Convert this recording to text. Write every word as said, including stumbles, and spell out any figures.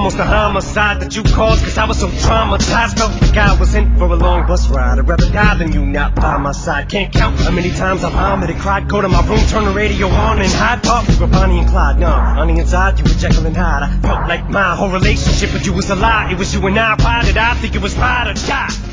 almost a homicide that you caused, cause I was so traumatized. Felt like I was in for a long bus ride. I'd rather die than you not by my side. Can't count how many times I vomited, cried, go to my room, turn the radio on and hide. Thought we were Bonnie and Clyde, no, on the inside you were Jekyll and Hyde. I felt like my whole relationship with you was a lie. It was you and I, why did I think it was right or die?